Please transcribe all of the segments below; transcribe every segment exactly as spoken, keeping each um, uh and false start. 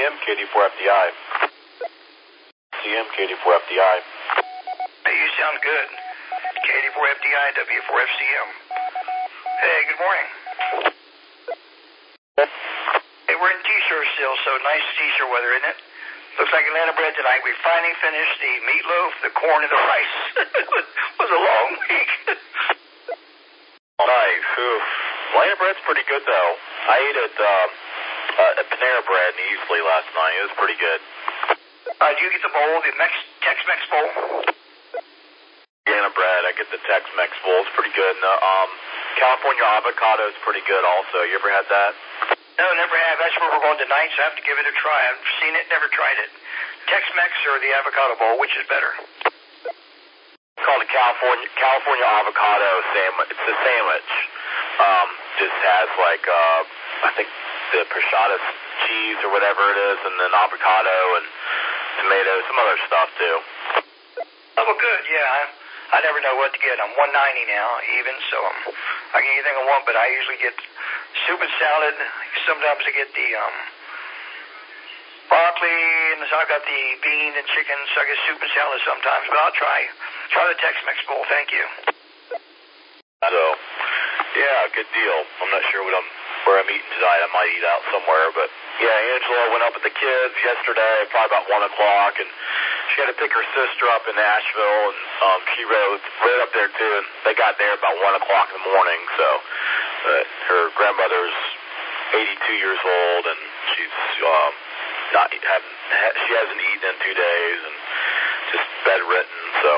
M, K D four F D I. C M, K D four F D I. Hey, you sound good. K D four F D I, W four F C M. Hey, good morning. Hey, we're in t-shirt still, so nice t-shirt weather, isn't it? Looks like Atlanta bread tonight. We finally finished the meatloaf, the corn, and the rice. It was a long week. Nice. Oof. Atlanta bread's pretty good, though. I ate at, um, uh, at Panera Bread in Easley last night. It was pretty good. Uh, do you get the bowl, the Mex Tex-Mex bowl? Atlanta bread. I get the Tex-Mex bowl. It's pretty good. And the, um, California avocado is pretty good also. You ever had that? No, never have. That's where we're going tonight, so I have to give it a try. I've seen it, never tried it. Tex-Mex or the avocado bowl, which is better? It's called a California California avocado sandwich. It's a sandwich. Um, just has like uh, I think the prosciutto cheese or whatever it is, and then avocado and tomatoes, some other stuff too. Oh, well, good. Yeah, I, I never know what to get. I'm one ninety now, even, so I'm, I get anything I want. But I usually get soup and salad. Sometimes I get the um, broccoli, and so I got the bean and chicken. So I get soup and salad sometimes. But I'll try try the Tex-Mex bowl. Thank you. So, yeah, good deal. I'm not sure what I'm where I'm eating tonight. I might eat out somewhere, but yeah, Angela went up with the kids yesterday, probably about one o'clock, and she had to pick her sister up in Nashville, and um, she rode rode up there too, and they got there about one o'clock in the morning. So uh, her grandmother's eighty-two years old, and she's um, not having she hasn't eaten in two days, and just bedridden. So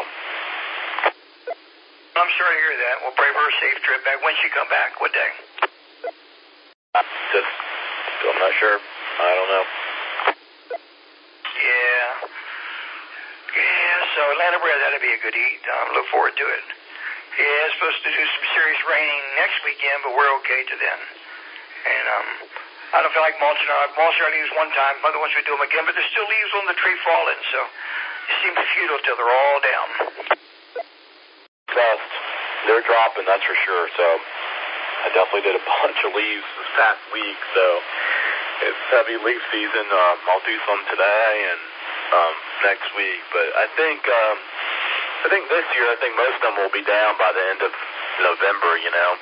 I'm sorry to hear that. We'll pray for a safe trip back. When she come back? What day? Just I'm not sure. I don't know. Yeah. Yeah, so Atlanta bread, that'd be a good eat. Um, look forward to it. Yeah, it's supposed to do some serious raining next weekend, but we're okay to then. And um, I don't feel like mulching our, mulching our leaves one time, other ones we do them again, but there's still leaves on the tree falling, so it seems futile till they're all down. Fast. They're dropping, that's for sure, so I definitely did a bunch of leaves this past week, so it's heavy leaf season. Um, I'll do some today and um, next week, but I think um, I think this year, I think most of them will be down by the end of November, you know.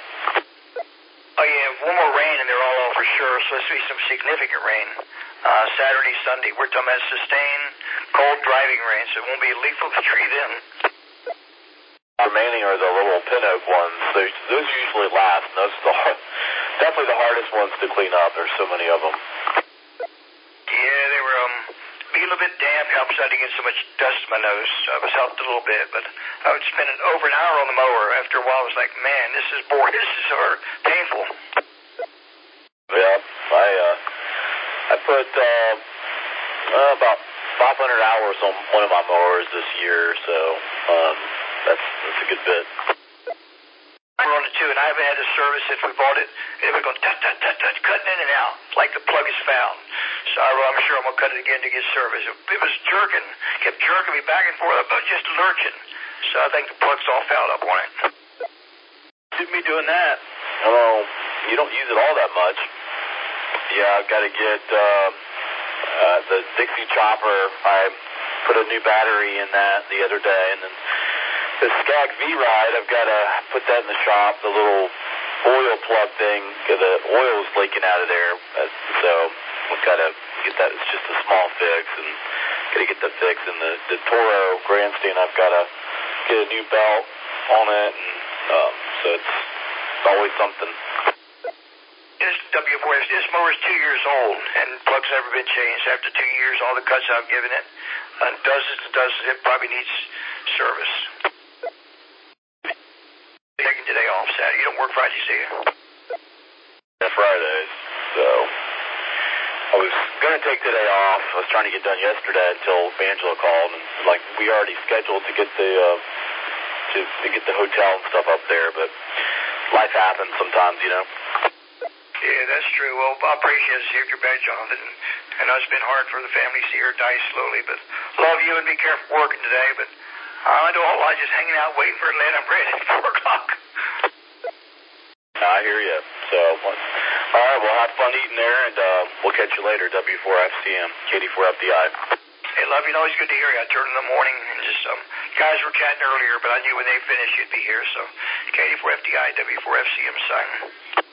Oh yeah, one more rain and they're all off for sure, so it's going to be some significant rain. Uh, Saturday, Sunday, we're talking about sustained, cold driving rain, so it won't be a leaf on the tree then. Remaining are the little pin oak ones. Those, those usually last. And those are the hard, definitely the hardest ones to clean up. There's so many of them. Yeah, they were um, being a little bit damp helps not to get so much dust in my nose. So I was helped a little bit, but I would spend an, over an hour on the mower. After a while, I was like, man, this is boring. This is hard, painful. Yeah, I uh, I put uh, uh, about five hundred hours on one of my mowers this year, so um, that's that's a good bit. We're on it too, and I haven't had a service since we bought it. It was going tut tut tut tut, cutting in and out like the plug is found. So I, I'm sure I'm gonna cut it again to get service. It, it was jerking, kept jerking me back and forth, but just lurching. So I think the plug's all fouled up on it. Should be doing that. Oh, you don't use it all that much. Yeah, I've got to get uh, uh, the Dixie chopper. I put a new battery in that the other day, and then the Skag V-Ride, I've got to put that in the shop. The little oil plug thing, the oil's leaking out of there, so I've got to get that. It's just a small fix, and got to get the fix. And the, the Toro grandstand, I've got to get a new belt on it, and um, so it's always something. This W four S, this mower is two years old, and plug's never been changed. After two years, all the cuts I've given it, and dozens and dozens, it probably needs service. Taking today off Saturday. You don't work Fridays, do you? Yeah, Fridays. So I was going to take today off. I was trying to get done yesterday until Angela called, and like we already scheduled to get the uh, to, to get the hotel and stuff up there, but life happens sometimes, you know. Yeah, that's true. Well, I appreciate it. See if you're back, Jonathan. I know it's been hard for the family to see her die slowly, but love you and be careful working today. But I do a whole lot just hanging out waiting for Atlanta bread at four o'clock. I hear you. So, all right, well, have fun eating there, and uh, we'll catch you later, W four F C M, K D four F D I. Hey, love, you know, it's good to hear you. I turned in the morning, and just, um, guys were chatting earlier, but I knew when they finished you'd be here, so K D four F D I, W four F C M signing.